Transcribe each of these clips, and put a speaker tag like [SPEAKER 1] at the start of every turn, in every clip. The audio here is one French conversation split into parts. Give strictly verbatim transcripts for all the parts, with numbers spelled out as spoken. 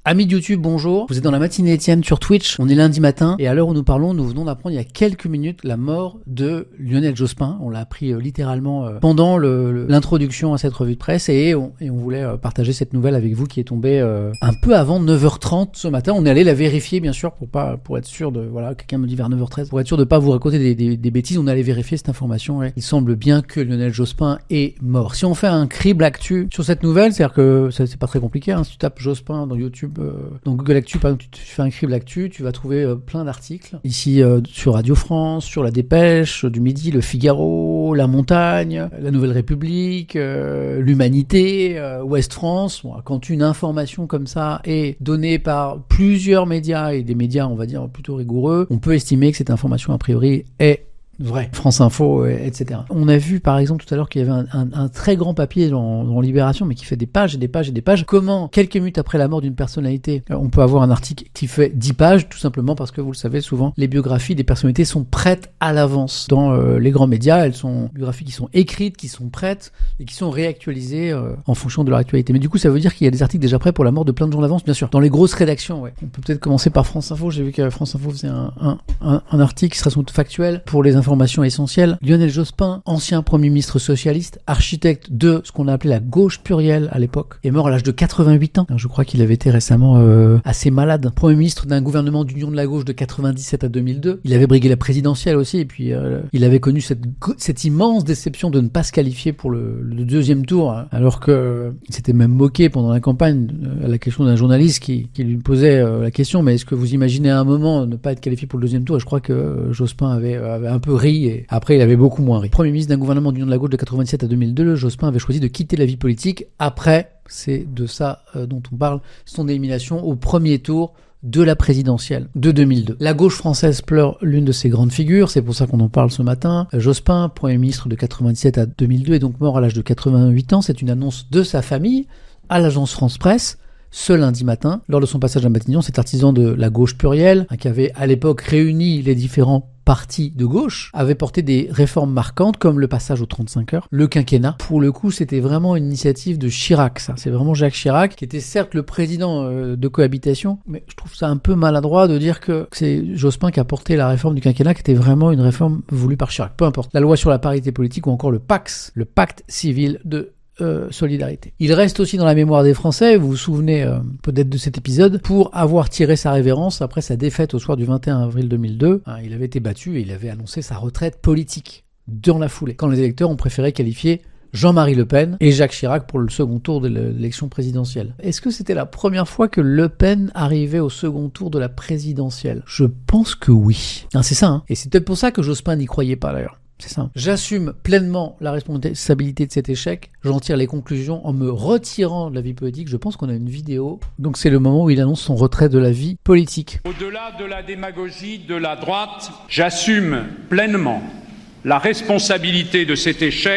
[SPEAKER 1] Amis de YouTube, bonjour. Vous êtes dans la matinée Étienne sur Twitch. On est lundi matin et à l'heure où nous parlons, nous venons d'apprendre il y a quelques minutes la mort de Lionel Jospin. On l'a appris euh, littéralement euh, pendant le, le, l'introduction à cette revue de presse et on, et on voulait euh, partager cette nouvelle avec vous qui est tombée euh, un peu avant neuf heures trente ce matin. On est allé la vérifier bien sûr pour pas pour être sûr de voilà quelqu'un me dit vers neuf heures treize pour être sûr de pas vous raconter des, des, des bêtises. On est allé vérifier cette information et il semble bien que Lionel Jospin est mort. Si on fait un crible actu sur cette nouvelle, c'est-à-dire que ça, c'est pas très compliqué. Hein, si tu tapes Jospin dans YouTube Euh, dans Google Actu, par exemple, tu, tu fais un crible actu, tu vas trouver euh, plein d'articles. Ici, euh, sur Radio France, sur La Dépêche, du Midi, Le Figaro, La Montagne, La Nouvelle République, euh, L'Humanité, euh, Ouest France. Bon, quand une information comme ça est donnée par plusieurs médias, et des médias, on va dire, plutôt rigoureux, on peut estimer que cette information, a priori, est vrai. France Info, et cetera. On a vu, par exemple, tout à l'heure qu'il y avait un, un, un très grand papier dans, dans Libération, mais qui fait des pages et des pages et des pages. Comment, quelques minutes après la mort d'une personnalité, on peut avoir un article qui fait dix pages, tout simplement parce que, vous le savez, souvent, les biographies des personnalités sont prêtes à l'avance. Dans euh, les grands médias, elles sont biographies qui sont écrites, qui sont prêtes, et qui sont réactualisées euh, en fonction de leur actualité. Mais du coup, ça veut dire qu'il y a des articles déjà prêts pour la mort de plein de gens d'avance, bien sûr. Dans les grosses rédactions, ouais. On peut peut-être commencer par France Info. J'ai vu que France Info faisait un, un, un, un article qui sera sans doute factuel pour les informations essentielles. Lionel Jospin, ancien premier ministre socialiste, architecte de ce qu'on a appelé la gauche plurielle à l'époque, est mort à l'âge de quatre-vingt-huit ans. Je crois qu'il avait été récemment euh, assez malade. Premier ministre d'un gouvernement d'union de la gauche de quatre-vingt-dix-sept à deux mille deux. Il avait brigué la présidentielle aussi et puis euh, il avait connu cette, cette immense déception de ne pas se qualifier pour le, le deuxième tour, hein, alors que euh, il s'était même moqué pendant la campagne euh, à la question d'un journaliste qui, qui lui posait euh, la question, mais est-ce que vous imaginez à un moment ne pas être qualifié pour le deuxième tour? Et je crois que euh, Jospin avait, euh, avait un peu ri et après il avait beaucoup moins ri. Premier ministre d'un gouvernement d'union de la gauche de quatre-vingt-dix-sept à deux mille deux, Jospin avait choisi de quitter la vie politique après, c'est de ça euh, dont on parle, son élimination au premier tour de la présidentielle de deux mille deux. La gauche française pleure l'une de ses grandes figures, c'est pour ça qu'on en parle ce matin. Jospin, premier ministre de quatre-vingt-dix-sept à deux mille deux, est donc mort à l'âge de quatre-vingt-huit ans. C'est une annonce de sa famille à l'agence France Presse ce lundi matin, lors de son passage à Matignon. Cet artisan de la gauche plurielle, hein, qui avait à l'époque réuni les différents parti de gauche, avait porté des réformes marquantes comme le passage aux trente-cinq heures, le quinquennat. Pour le coup, c'était vraiment une initiative de Chirac, ça. C'est vraiment Jacques Chirac, qui était certes le président euh, de cohabitation, mais je trouve ça un peu maladroit de dire que c'est Jospin qui a porté la réforme du quinquennat, qui était vraiment une réforme voulue par Chirac. Peu importe. La loi sur la parité politique ou encore le PACS, le pacte civil de Euh, solidarité. Il reste aussi dans la mémoire des Français, vous vous souvenez euh, peut-être de cet épisode, pour avoir tiré sa révérence après sa défaite au soir du vingt et un avril deux mille deux. Hein, il avait été battu et il avait annoncé sa retraite politique dans la foulée, quand les électeurs ont préféré qualifier Jean-Marie Le Pen et Jacques Chirac pour le second tour de l'élection présidentielle. Est-ce que c'était la première fois que Le Pen arrivait au second tour de la présidentielle? Je pense que oui. Hein, c'est ça, hein. Et c'est peut-être pour ça que Jospin n'y croyait pas d'ailleurs. C'est ça. J'assume pleinement la responsabilité de cet échec. J'en tire les conclusions en me retirant de la vie politique. Je pense qu'on a une vidéo. Donc c'est le moment où il annonce son retrait de la vie politique.
[SPEAKER 2] Au-delà de la démagogie de la droite, j'assume pleinement la responsabilité de cet échec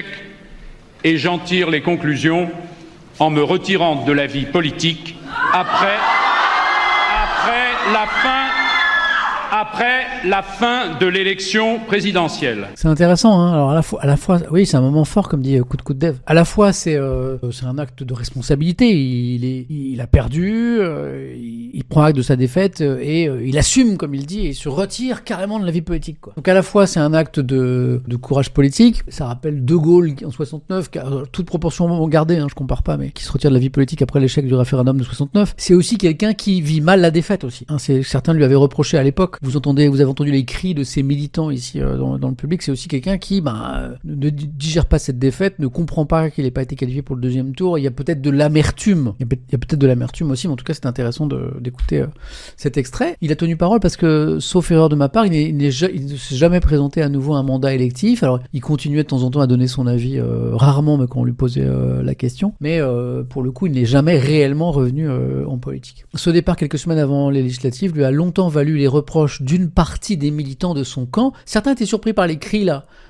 [SPEAKER 2] et j'en tire les conclusions en me retirant de la vie politique après, après la fin après la fin de l'élection présidentielle.
[SPEAKER 1] C'est intéressant, hein. Alors à la fois, à la fois, oui, c'est un moment fort, comme dit coup de coup de dev. À la fois, c'est euh, c'est un acte de responsabilité. Il est, il a perdu, euh, il, il prend acte de sa défaite euh, et euh, il assume, comme il dit, et il se retire carrément de la vie politique, quoi. Donc à la fois, c'est un acte de de courage politique. Ça rappelle De Gaulle en soixante-neuf, qui a, euh, toute proportion gardée, hein, je compare pas, mais qui se retire de la vie politique après l'échec du référendum de soixante-neuf. C'est aussi quelqu'un qui vit mal la défaite aussi. Hein, c'est certains lui avaient reproché à l'époque. Vous entendez, vous avez entendu les cris de ces militants ici euh, dans, dans le public. C'est aussi quelqu'un qui bah, ne digère pas cette défaite, ne comprend pas qu'il n'ait pas été qualifié pour le deuxième tour. Il y a peut-être de l'amertume. Il y a, peut- il y a peut-être de l'amertume aussi, mais en tout cas, c'est intéressant de, d'écouter euh, cet extrait. Il a tenu parole parce que, sauf erreur de ma part, il, n'est, il, n'est, il ne s'est jamais présenté à nouveau à un mandat électif. Alors, il continuait de temps en temps à donner son avis, euh, rarement, mais quand on lui posait euh, la question. Mais euh, pour le coup, il n'est jamais réellement revenu euh, en politique. Ce départ, quelques semaines avant les législatives, lui a longtemps valu les reproches d'une partie des militants de son camp. Certains étaient surpris par les cris là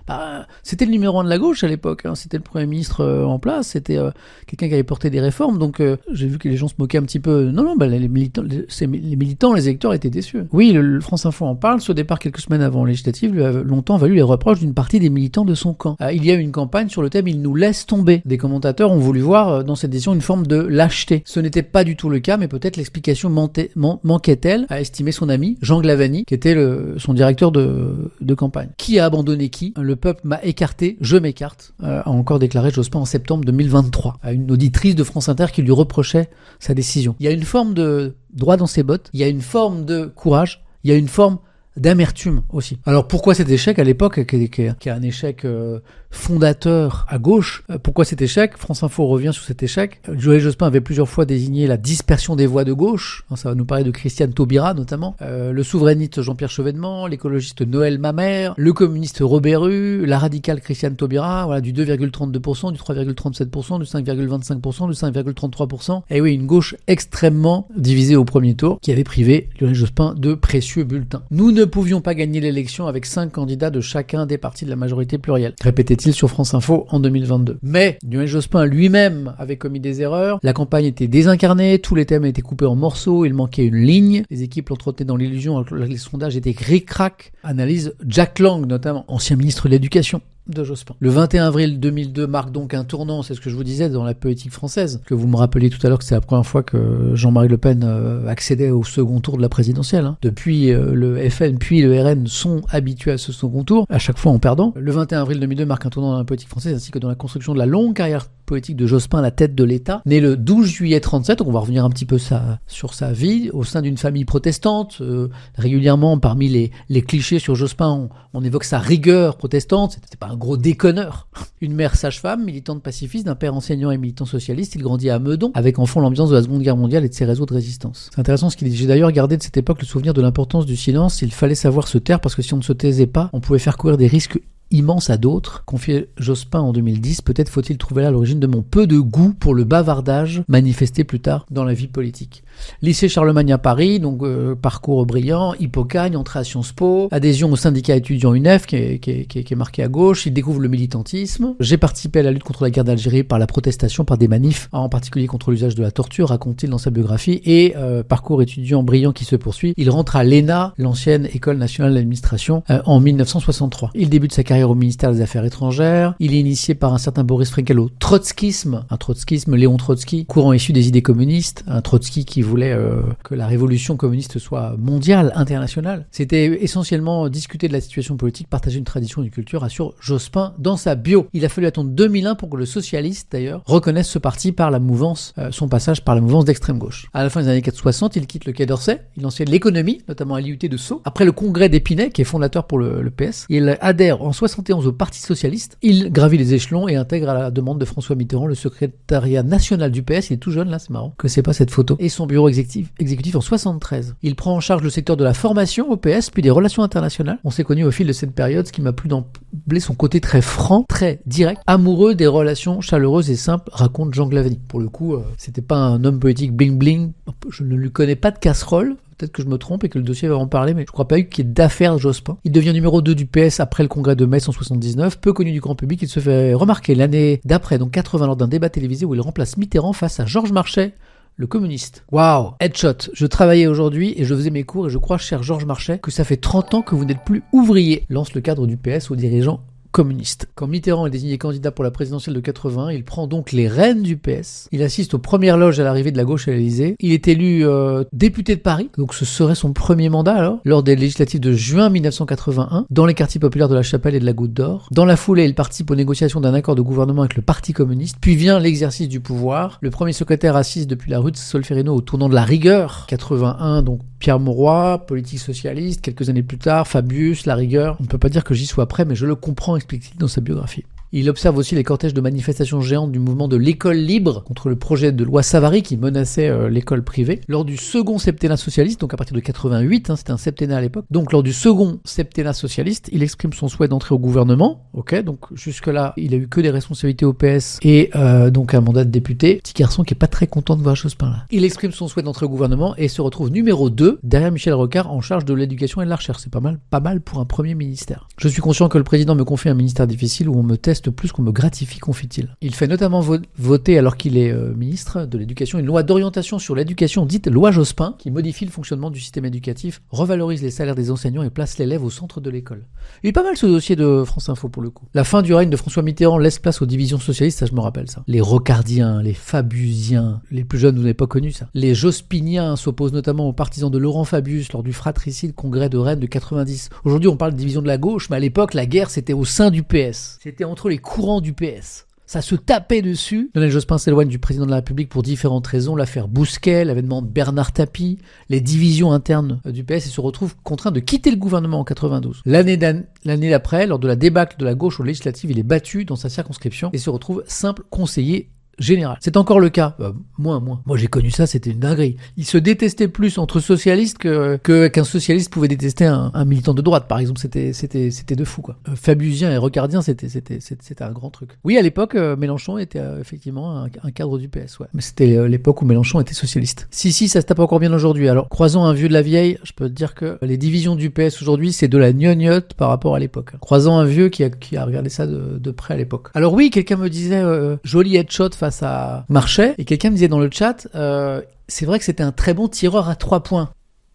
[SPEAKER 1] Bah, c'était le numéro un de la gauche à l'époque, hein. C'était le Premier ministre euh, en place, c'était euh, quelqu'un qui avait porté des réformes, donc euh, j'ai vu que les gens se moquaient un petit peu. Non, non, bah, les, militants, les, les militants, les électeurs étaient déçus. Oui, le, le France Info en parle, ce départ quelques semaines avant législative lui a longtemps valu les reproches d'une partie des militants de son camp. Euh, il y a eu une campagne sur le thème « Il nous laisse tomber ». Des commentateurs ont voulu voir euh, dans cette décision une forme de lâcheté. Ce n'était pas du tout le cas, mais peut-être l'explication manquait, man, manquait-elle, a estimé son ami Jean Glavany, qui était le, son directeur de, de campagne. Qui a abandonné qui ? Le peuple m'a écarté, je m'écarte, euh, a encore déclaré Jospin en septembre deux mille vingt-trois à une auditrice de France Inter qui lui reprochait sa décision. Il y a une forme de droit dans ses bottes, il y a une forme de courage, il y a une forme d'amertume aussi. Alors pourquoi cet échec à l'époque, qui est, qui est, qui est un échec euh, fondateur à gauche, euh, pourquoi cet échec ? France Info revient sur cet échec. Lionel Jospin avait plusieurs fois désigné la dispersion des voix de gauche, hein, ça va nous parler de Christiane Taubira notamment, euh, le souverainiste Jean-Pierre Chevènement, l'écologiste Noël Mamère, le communiste Robert Rue, la radicale Christiane Taubira, voilà, du deux virgule trente-deux pour cent, du trois virgule trente-sept pour cent, du cinq virgule vingt-cinq pour cent, du cinq virgule trente-trois pour cent. Et oui, une gauche extrêmement divisée au premier tour, qui avait privé Lionel Jospin de précieux bulletins. Nous ne pouvions pas gagner l'élection avec cinq candidats de chacun des partis de la majorité plurielle, répétait-il sur France Info en deux mille vingt-deux. Mais Lionel Jospin lui-même avait commis des erreurs, la campagne était désincarnée, tous les thèmes étaient coupés en morceaux, il manquait une ligne, les équipes l'entretenaient dans l'illusion, les sondages étaient ric-rac, analyse Jack Lang notamment, ancien ministre de l'Éducation de Jospin. Le vingt et un avril deux mille deux marque donc un tournant, c'est ce que je vous disais dans la politique française, que vous me rappeliez tout à l'heure que c'est la première fois que Jean-Marie Le Pen euh, accédait au second tour de la présidentielle. Hein. Depuis, euh, le F N puis le R N sont habitués à ce second tour, à chaque fois en perdant. Le vingt et un avril deux mille deux marque un tournant dans la politique française ainsi que dans la construction de la longue carrière politique de Jospin à la tête de l'État. Né le douze juillet trente-sept, donc on va revenir un petit peu ça, sur sa vie, au sein d'une famille protestante. Euh, régulièrement, parmi les, les clichés sur Jospin, on, on évoque sa rigueur protestante, c'était pas un gros déconneur. Une mère sage-femme, militante pacifiste, d'un père enseignant et militant socialiste, il grandit à Meudon, avec en fond l'ambiance de la Seconde Guerre mondiale et de ses réseaux de résistance. C'est intéressant ce qu'il dit. J'ai d'ailleurs gardé de cette époque le souvenir de l'importance du silence. Il fallait savoir se taire parce que si on ne se taisait pas, on pouvait faire courir des risques immense à d'autres, confiait Jospin en deux mille dix, peut-être faut-il trouver là l'origine de mon peu de goût pour le bavardage manifesté plus tard dans la vie politique. Lycée Charlemagne à Paris, donc euh, parcours brillant, Hippocagne, entrée à Sciences Po, adhésion au syndicat étudiant U N E F qui est, qui, est, qui, est, qui est marqué à gauche, il découvre le militantisme. J'ai participé à la lutte contre la guerre d'Algérie par la protestation, par des manifs, en particulier contre l'usage de la torture, raconte-t-il dans sa biographie, et euh, parcours étudiant brillant qui se poursuit. Il rentre à l'E N A, l'ancienne École nationale d'administration, euh, en mille neuf cent soixante-trois. Il débute sa carrière au ministère des Affaires étrangères. Il est initié par un certain Boris Frenkel au trotskisme, un trotskisme, Léon Trotsky, courant issu des idées communistes, un Trotsky qui voulait euh, que la révolution communiste soit mondiale, internationale. C'était essentiellement discuter de la situation politique, partager une tradition et une culture, assure Jospin dans sa bio. Il a fallu attendre deux mille un pour que le socialiste, d'ailleurs, reconnaisse ce parti par la mouvance, euh, son passage par la mouvance d'extrême gauche. À la fin des années soixante, il quitte le Quai d'Orsay, il enseigne l'économie, notamment à l'I U T de Sceaux. Après le congrès d'Épinay, qui est fondateur pour le, le P S, il adhère en soixante et onze au Parti socialiste. Il gravit les échelons et intègre à la demande de François Mitterrand le secrétariat national du P S. Il est tout jeune là, c'est marrant. Que c'est pas cette photo. Et son bureau exécutif, exécutif en soixante-treize. Il prend en charge le secteur de la formation au P S, puis des relations internationales. On s'est connu au fil de cette période, ce qui m'a plu d'emblée son côté très franc, très direct, amoureux des relations chaleureuses et simples, raconte Jean Glavany. Pour le coup, euh, c'était pas un homme politique bling bling. Je ne lui connais pas de casserole. Peut-être que je me trompe et que le dossier va en parler, mais je crois pas qu'il y ait d'affaires Jospin. Il devient numéro deux du P S après le congrès de Metz en soixante-dix-neuf. Peu connu du grand public, il se fait remarquer l'année d'après, donc quatre-vingts, lors d'un débat télévisé où il remplace Mitterrand face à Georges Marchais, le communiste. Waouh, headshot. Je travaillais aujourd'hui et je faisais mes cours et je crois, cher Georges Marchais, que ça fait trente ans que vous n'êtes plus ouvrier. Lance le cadre du P S aux dirigeants communiste. Quand Mitterrand est désigné candidat pour la présidentielle de quatre-vingt-un, il prend donc les rênes du P S. Il assiste aux premières loges à l'arrivée de la gauche à l'Élysée. Il est élu euh, député de Paris, donc ce serait son premier mandat alors, lors des législatives de juin mille neuf cent quatre-vingt-un, dans les quartiers populaires de la Chapelle et de la Goutte d'Or. Dans la foulée, il participe aux négociations d'un accord de gouvernement avec le Parti communiste, puis vient l'exercice du pouvoir. Le premier secrétaire assise depuis la rue de Solferino au tournant de la rigueur. quatre-vingt-un, donc Pierre Mauroy, politique socialiste. Quelques années plus tard, Fabius, la rigueur. On ne peut pas dire que j'y sois prêt, mais je le comprends, explique-t-il dans sa biographie. Il observe aussi les cortèges de manifestations géantes du mouvement de l'école libre contre le projet de loi Savary qui menaçait euh, l'école privée. Lors du second septennat socialiste, donc à partir de quatre-vingt-huit, hein, c'était un septennat à l'époque, donc lors du second septennat socialiste, il exprime son souhait d'entrer au gouvernement. Ok, donc jusque-là, il a eu que des responsabilités au P S et euh, donc un mandat de député. Petit garçon qui est pas très content de voir Jospin là. Il exprime son souhait d'entrer au gouvernement et se retrouve numéro deux derrière Michel Rocard en charge de l'éducation et de la recherche. C'est pas mal, pas mal pour un premier ministère. Je suis conscient que le président me confie un ministère difficile où on me teste plus qu'on me gratifie, confie-t-il. Il fait notamment vo- voter, alors qu'il est euh, ministre de l'Éducation, une loi d'orientation sur l'éducation dite loi Jospin, qui modifie le fonctionnement du système éducatif, revalorise les salaires des enseignants et place l'élève au centre de l'école. Il est pas mal ce dossier de France Info pour le coup. La fin du règne de François Mitterrand laisse place aux divisions socialistes, ça je me rappelle ça. Les Rocardiens, les Fabiusiens, les plus jeunes vous n'avez pas connu ça. Les Jospiniens s'opposent notamment aux partisans de Laurent Fabius lors du fratricide congrès de Rennes de quatre-vingt-dix. Aujourd'hui on parle de division de la gauche, mais à l'époque la guerre c'était au sein du P S. C'était entre les courants du P S. Ça se tapait dessus. Lionel Jospin s'éloigne du président de la République pour différentes raisons. L'affaire Bousquet, l'avènement de Bernard Tapie, les divisions internes du P S et se retrouve contraint de quitter le gouvernement en quatre-vingt-douze. L'année, l'année d'après, lors de la débâcle de la gauche aux législatives, il est battu dans sa circonscription et se retrouve simple conseiller général. C'est encore le cas. Euh, moins, moins. Moi, j'ai connu ça, c'était une dinguerie. Ils se détestaient plus entre socialistes que, que qu'un socialiste pouvait détester un, un militant de droite, par exemple. C'était, c'était, c'était de fou, quoi. Euh, Fabiusien et Rocardien, c'était, c'était, c'était, c'était un grand truc. Oui, à l'époque, euh, Mélenchon était euh, effectivement un, un cadre du P S, ouais. Mais c'était euh, l'époque où Mélenchon était socialiste. Si, si, ça se tape encore bien aujourd'hui. Alors, croisant un vieux de la vieille, je peux te dire que les divisions du P S aujourd'hui, c'est de la gnognotte par rapport à l'époque. Croisant un vieux qui a, qui a regardé ça de, de près à l'époque. Alors oui, quelqu'un me disait, euh, joli headshot face à Marchais, et quelqu'un me disait dans le chat, euh, c'est vrai que c'était un très bon tireur à trois points.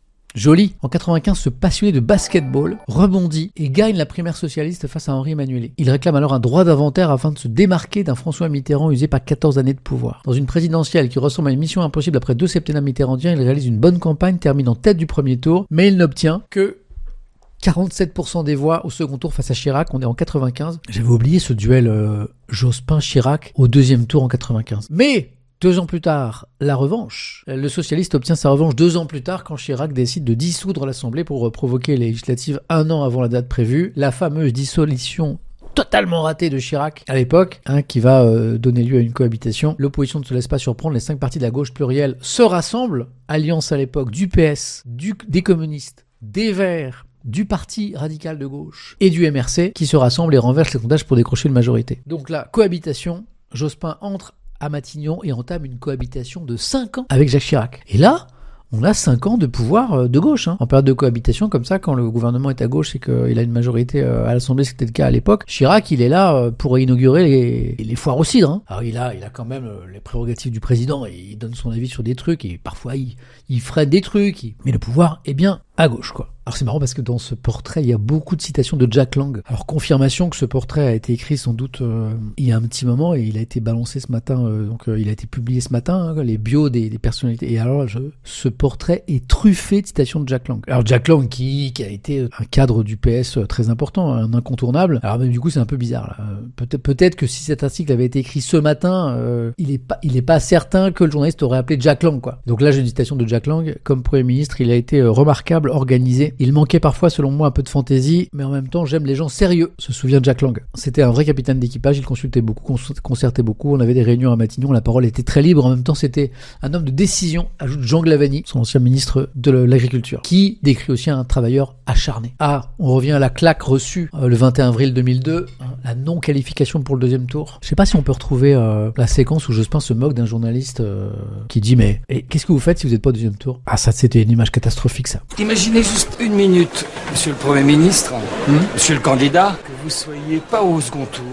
[SPEAKER 1] Joli. En quatre-vingt-quinze, ce passionné de basketball rebondit et gagne la primaire socialiste face à Henri Emmanuelli. Il réclame alors un droit d'inventaire afin de se démarquer d'un François Mitterrand usé par quatorze années de pouvoir. Dans une présidentielle qui ressemble à une mission impossible après deux septennats mitterrandiens, il réalise une bonne campagne, termine en tête du premier tour, mais il n'obtient que quarante-sept pour cent des voix au second tour face à Chirac. On est en quatre-vingt-quinze. J'avais oublié ce duel euh, Jospin-Chirac au deuxième tour en quatre-vingt-quinze. Mais deux ans plus tard, la revanche. Le socialiste obtient sa revanche deux ans plus tard quand Chirac décide de dissoudre l'Assemblée pour provoquer les législatives un an avant la date prévue. La fameuse dissolution totalement ratée de Chirac à l'époque, hein, qui va euh, donner lieu à une cohabitation. L'opposition ne se laisse pas surprendre. Les cinq partis de la gauche plurielle se rassemblent. Alliance à l'époque du P S, du, des communistes, des Verts, du Parti radical de gauche et du M R C qui se rassemblent et renversent les sondages pour décrocher une majorité. Donc la cohabitation, Jospin entre à Matignon et entame une cohabitation de cinq ans avec Jacques Chirac. Et là, on a cinq ans de pouvoir de gauche, hein. En période de cohabitation comme ça, quand le gouvernement est à gauche et qu'il a une majorité à l'Assemblée, c'était le cas à l'époque, Chirac, il est là pour inaugurer les, les foires au cidre, hein. Alors il a, il a quand même les prérogatives du président et il donne son avis sur des trucs et parfois il, il freine des trucs, il... mais le pouvoir est bien à gauche, quoi. Alors c'est marrant parce que dans ce portrait, il y a beaucoup de citations de Jack Lang. Alors confirmation que ce portrait a été écrit sans doute euh, il y a un petit moment et il a été balancé ce matin, euh, donc euh, il a été publié ce matin, hein, les bios des, des personnalités. Et alors je, ce portrait est truffé de citations de Jack Lang. Alors Jack Lang qui, qui a été un cadre du P S très important, un incontournable. Alors même du coup c'est un peu bizarre là. Peut-être, peut-être que si cet article avait été écrit ce matin, euh, il est pas, il est pas certain que le journaliste aurait appelé Jack Lang, quoi. Donc là j'ai une citation de Jack Lang. Comme Premier ministre, il a été euh, remarquable, organisé. Il manquait parfois, selon moi, un peu de fantaisie, mais en même temps, j'aime les gens sérieux, se souvient Jack Lang. C'était un vrai capitaine d'équipage, il consultait beaucoup, concertait beaucoup, on avait des réunions à Matignon, la parole était très libre, en même temps, c'était un homme de décision, ajoute Jean Glavany, son ancien ministre de l'Agriculture, qui décrit aussi un travailleur acharné. Ah, on revient à la claque reçue euh, le vingt et un avril deux mille deux, hein, la non-qualification pour le deuxième tour. Je sais pas si on peut retrouver euh, la séquence où Jospin se moque d'un journaliste euh, qui dit « Mais et, qu'est-ce que vous faites si vous n'êtes pas au deuxième tour ?» Ah, ça, c'était une image catastrophique, ça.
[SPEAKER 3] Imaginez juste une minute, monsieur le Premier ministre, hmm monsieur le candidat, que vous soyez pas au second tour.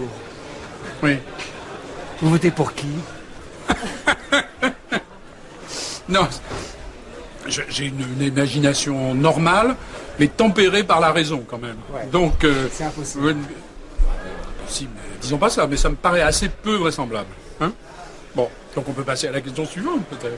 [SPEAKER 2] Oui.
[SPEAKER 3] Vous votez pour qui?
[SPEAKER 2] Non, j'ai une, une imagination normale, mais tempérée par la raison quand même.
[SPEAKER 3] Ouais.
[SPEAKER 2] Donc, euh,
[SPEAKER 3] c'est impossible.
[SPEAKER 2] Euh, si, mais disons pas ça, mais ça me paraît assez peu vraisemblable. Hein? Bon, donc on peut passer à la question suivante peut-être.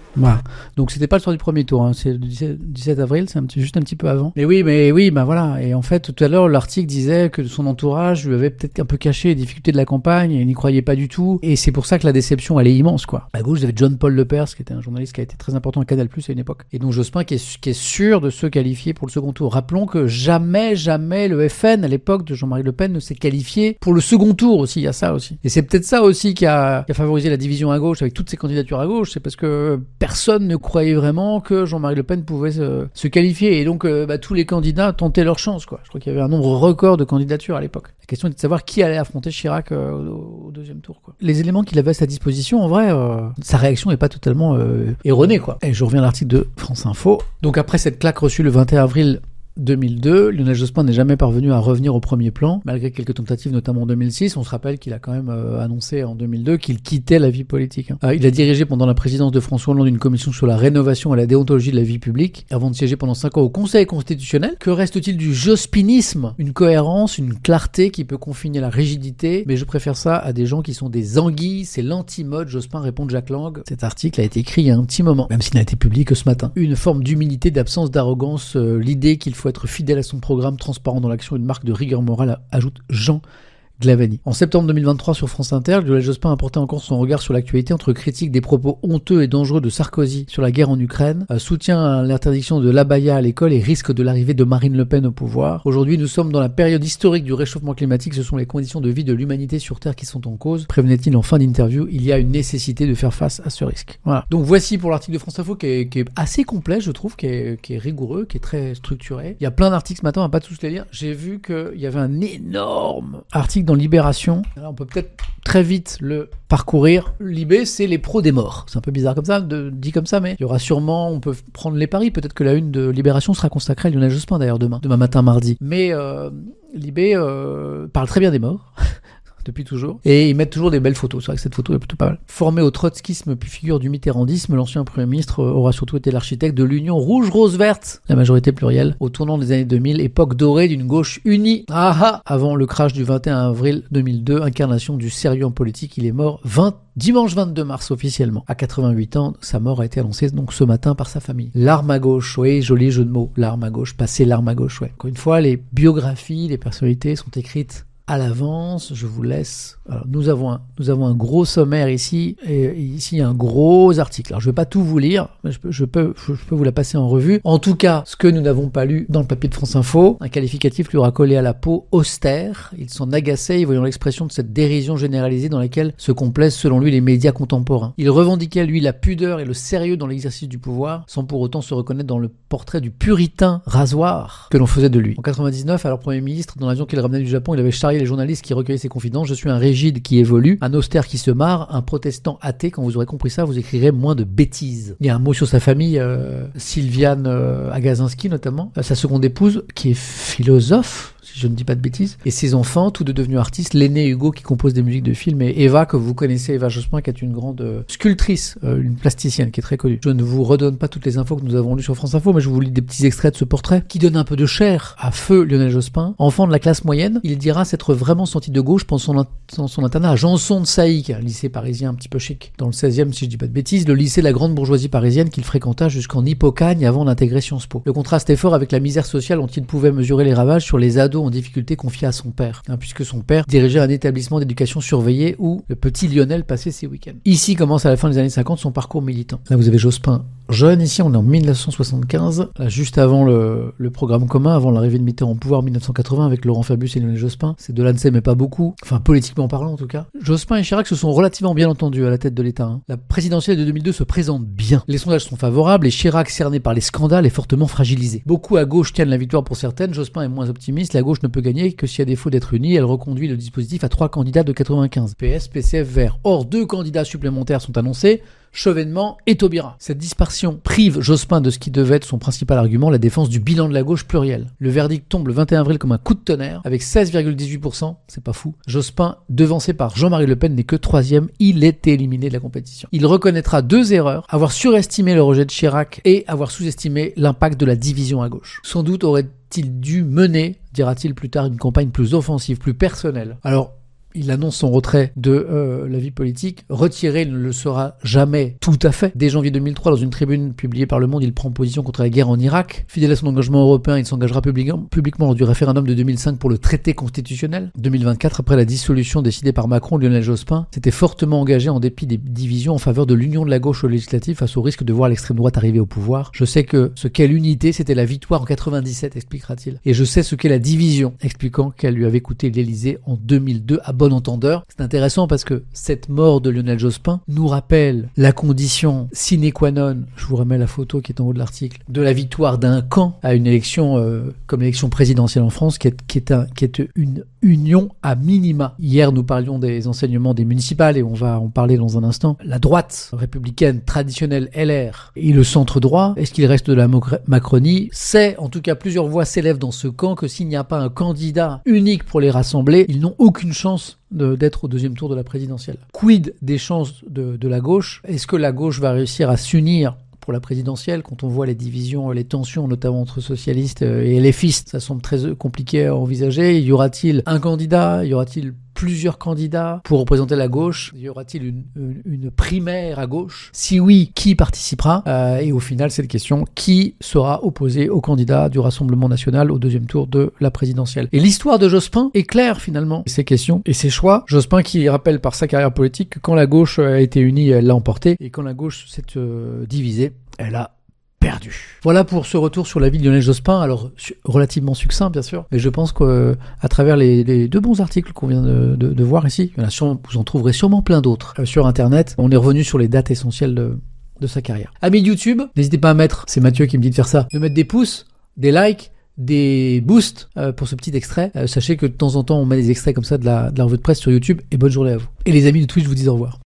[SPEAKER 1] Voilà. Donc c'était pas le soir du premier tour, hein. C'est le dix-sept avril, c'est un petit, juste un petit peu avant. Mais oui, mais oui, bah voilà. Et en fait, tout à l'heure, l'article disait que son entourage lui avait peut-être un peu caché les difficultés de la campagne, et il n'y croyait pas du tout. Et c'est pour ça que la déception, elle est immense, quoi. À gauche, vous avez John-Paul Lepers, qui était un journaliste qui a été très important à Canal+ à une époque. Et donc Jospin qui est, qui est sûr de se qualifier pour le second tour. Rappelons que jamais, jamais le F N, à l'époque de Jean-Marie Le Pen, ne s'est qualifié pour le second tour aussi. Il y a ça aussi. Et c'est peut-être ça aussi qui a, qui a favorisé la division à gauche avec toutes ces candidatures à gauche. C'est parce que personne ne croyait vraiment que Jean-Marie Le Pen pouvait se, se qualifier. Et donc, euh, bah, tous les candidats tentaient leur chance, quoi. Je crois qu'il y avait un nombre record de candidatures à l'époque. La question était de savoir qui allait affronter Chirac euh, au, au deuxième tour, quoi. Les éléments qu'il avait à sa disposition, en vrai, euh, sa réaction n'est pas totalement euh, erronée, quoi. Et je reviens à l'article de France Info. Donc après cette claque reçue le vingt et un avril deux mille deux, Lionel Jospin n'est jamais parvenu à revenir au premier plan, malgré quelques tentatives, notamment en deux mille six. On se rappelle qu'il a quand même euh, annoncé en deux mille deux qu'il quittait la vie politique. Hein. Euh, il a dirigé pendant la présidence de François Hollande une commission sur la rénovation et la déontologie de la vie publique, avant de siéger pendant cinq ans au Conseil constitutionnel. Que reste-t-il du jospinisme? Une cohérence, une clarté qui peut confiner la rigidité, mais je préfère ça à des gens qui sont des anguilles, c'est l'anti-mode, Jospin répond de Jacques Lang. Cet article a été écrit il y a un petit moment, même s'il n'a été publié que ce matin. Une forme d'humilité, d'absence d'arrogance, euh, l'idée qu'il faut être fidèle à son programme, transparent dans l'action, une marque de rigueur morale, ajoute Jean Glavany. En septembre deux mille vingt-trois, sur France Inter, Lionel Jospin apportait encore son regard sur l'actualité entre critique des propos honteux et dangereux de Sarkozy sur la guerre en Ukraine, euh, soutien à l'interdiction de l'abaya à l'école et risque de l'arrivée de Marine Le Pen au pouvoir. Aujourd'hui, nous sommes dans la période historique du réchauffement climatique, ce sont les conditions de vie de l'humanité sur Terre qui sont en cause. Prévenait-il en fin d'interview, il y a une nécessité de faire face à ce risque. Voilà. Donc voici pour l'article de France Info qui est, qui est assez complet, je trouve, qui est, qui est rigoureux, qui est très structuré. Il y a plein d'articles ce matin, on va pas tous les lire. J'ai vu qu'il y avait un énorme article dans Libération. Alors on peut peut-être très vite le parcourir. Libé, c'est les pros des morts. C'est un peu bizarre comme ça, de, dit comme ça, mais il y aura sûrement, on peut prendre les paris. Peut-être que la une de Libération sera consacrée à Lionel Jospin d'ailleurs demain, demain matin, mardi. Mais euh, Libé euh, parle très bien des morts. Depuis toujours. Et ils mettent toujours des belles photos. C'est vrai que cette photo est plutôt pas mal. Formé au trotskisme puis figure du mitterrandisme, l'ancien Premier ministre aura surtout été l'architecte de l'union rouge-rose-verte, la majorité plurielle, au tournant des années deux mille, époque dorée d'une gauche unie. Ah ah. Avant le crash du vingt et un avril deux mille deux, incarnation du sérieux en politique, il est mort vingt dimanche vingt-deux mars officiellement. À quatre-vingt-huit ans, sa mort a été annoncée donc ce matin par sa famille. L'arme à gauche, oui, joli jeu de mots. L'arme à gauche, passer l'arme à gauche, ouais. Encore une fois, les biographies, les personnalités sont écrites à l'avance. Je vous laisse. Alors, nous avons un, nous avons un gros sommaire ici, et ici un gros article. Alors je vais pas tout vous lire, mais je peux, je peux, je peux vous la passer en revue. En tout cas, ce que nous n'avons pas lu dans le papier de France Info, un qualificatif lui aura collé à la peau austère. Il s'en agaçait, voyant l'expression de cette dérision généralisée dans laquelle se complaisent selon lui les médias contemporains. Il revendiquait lui la pudeur et le sérieux dans l'exercice du pouvoir, sans pour autant se reconnaître dans le portrait du puritain rasoir que l'on faisait de lui. En quatre-vingt-dix-neuf, alors Premier ministre, dans l'avion qu'il ramenait du Japon, il avait charrié les journalistes qui recueillaient ses confidences. Je suis un rigide qui évolue, un austère qui se marre, un protestant athée. Quand vous aurez compris ça, vous écrirez moins de bêtises. Il y a un mot sur sa famille, euh, Sylviane euh, Agazinski notamment, euh, sa seconde épouse, qui est philosophe, si je ne dis pas de bêtises, et ses enfants, tous deux devenus artistes, l'aîné Hugo qui compose des musiques de films, et Eva, que vous connaissez, Eva Jospin, qui est une grande euh, sculptrice, euh, une plasticienne qui est très connue. Je ne vous redonne pas toutes les infos que nous avons lues sur France Info, mais je vous lis des petits extraits de ce portrait qui donne un peu de chair à feu Lionel Jospin. Enfant de la classe moyenne, il dira s'être vraiment senti de gauche pendant son, son, son internat à Janson de Sailly, un lycée parisien un petit peu chic, dans le seizième si je dis pas de bêtises, le lycée de la grande bourgeoisie parisienne qu'il fréquenta jusqu'en Hippocagne avant d'intégrer Sciences Po. Le contraste est fort avec la misère sociale dont il pouvait mesurer les ravages sur les ados en difficulté confiés à son père, hein, puisque son père dirigeait un établissement d'éducation surveillé où le petit Lionel passait ses week-ends. Ici commence à la fin des années cinquante son parcours militant. Là vous avez Jospin jeune, ici on est en mille neuf cent soixante-quinze, là, juste avant le, le programme commun, avant l'arrivée de Mitterrand au pouvoir en mille neuf cent quatre-vingts avec Laurent Fabius et Lionel Jospin. C'est de l'ANSEM mais pas beaucoup, enfin politiquement parlant en tout cas. Jospin et Chirac se sont relativement bien entendus à la tête de l'État. Hein. La présidentielle de deux mille deux se présente bien. Les sondages sont favorables et Chirac, cerné par les scandales, est fortement fragilisé. Beaucoup à gauche tiennent la victoire pour certaines, Jospin est moins optimiste, la gauche ne peut gagner que si à défaut d'être unie, elle reconduit le dispositif à trois candidats de quatre-vingt-quinze. P S, P C F, Vert. Or, deux candidats supplémentaires sont annoncés, Chevènement et Taubira. Cette dispersion prive Jospin de ce qui devait être son principal argument, la défense du bilan de la gauche plurielle. Le verdict tombe le vingt et un avril comme un coup de tonnerre, avec seize virgule dix-huit pour cent, c'est pas fou. Jospin, devancé par Jean-Marie Le Pen, n'est que troisième, il est éliminé de la compétition. Il reconnaîtra deux erreurs, avoir surestimé le rejet de Chirac et avoir sous-estimé l'impact de la division à gauche. Sans doute aurait-il dû mener, dira-t-il plus tard, une campagne plus offensive, plus personnelle. Alors, il annonce son retrait de euh, la vie politique. Retiré, il ne le sera jamais tout à fait. Dès janvier deux mille trois, dans une tribune publiée par Le Monde, il prend position contre la guerre en Irak. Fidèle à son engagement européen, il s'engagera publiquement, publiquement lors du référendum de deux mille cinq pour le traité constitutionnel. deux mille vingt-quatre, après la dissolution décidée par Macron, Lionel Jospin s'était fortement engagé en dépit des divisions en faveur de l'union de la gauche au législatif face au risque de voir l'extrême droite arriver au pouvoir. Je sais que ce qu'est l'unité, c'était la victoire en quatre-vingt-dix-sept, expliquera-t-il. Et je sais ce qu'est la division, expliquant qu'elle lui avait coûté l'Élysée en deux mille deux à bon entendeur. C'est intéressant parce que cette mort de Lionel Jospin nous rappelle la condition sine qua non, je vous remets la photo qui est en haut de l'article, de la victoire d'un camp à une élection euh, comme l'élection présidentielle en France, qui est, qui est, un, qui est une union à minima. Hier, nous parlions des enseignements des municipales et on va en parler dans un instant. La droite républicaine traditionnelle L R et le centre droit, est-ce qu'il reste de la Macronie? C'est, en tout cas, plusieurs voix s'élèvent dans ce camp que s'il n'y a pas un candidat unique pour les rassembler, ils n'ont aucune chance de, d'être au deuxième tour de la présidentielle. Quid des chances de, de la gauche? Est-ce que la gauche va réussir à s'unir pour la présidentielle, quand on voit les divisions, les tensions, notamment entre socialistes et LFistes, ça semble très compliqué à envisager. Y aura-t-il un candidat? Y aura-t-il plusieurs candidats pour représenter la gauche? Y aura-t-il une, une, une primaire à gauche? Si oui, qui participera? euh, Et au final, c'est la question, qui sera opposé au candidat du Rassemblement National au deuxième tour de la présidentielle? Et l'histoire de Jospin est claire finalement, ces questions et ses choix. Jospin qui rappelle par sa carrière politique que quand la gauche a été unie, elle l'a emporté, et quand la gauche s'est euh, divisée, elle a perdu. Voilà pour ce retour sur la vie de Lionel Jospin, alors su- relativement succinct bien sûr, mais je pense qu'à euh, travers les, les deux bons articles qu'on vient de, de, de voir ici, il y en a sûrement, vous en trouverez sûrement plein d'autres euh, sur internet, on est revenu sur les dates essentielles de, de sa carrière. Amis de YouTube, n'hésitez pas à mettre, c'est Mathieu qui me dit de faire ça, de mettre des pouces, des likes, des boosts euh, pour ce petit extrait. Euh, sachez que de temps en temps on met des extraits comme ça de la, de la revue de presse sur YouTube, et bonne journée à vous. Et les amis de Twitch, je vous dis au revoir.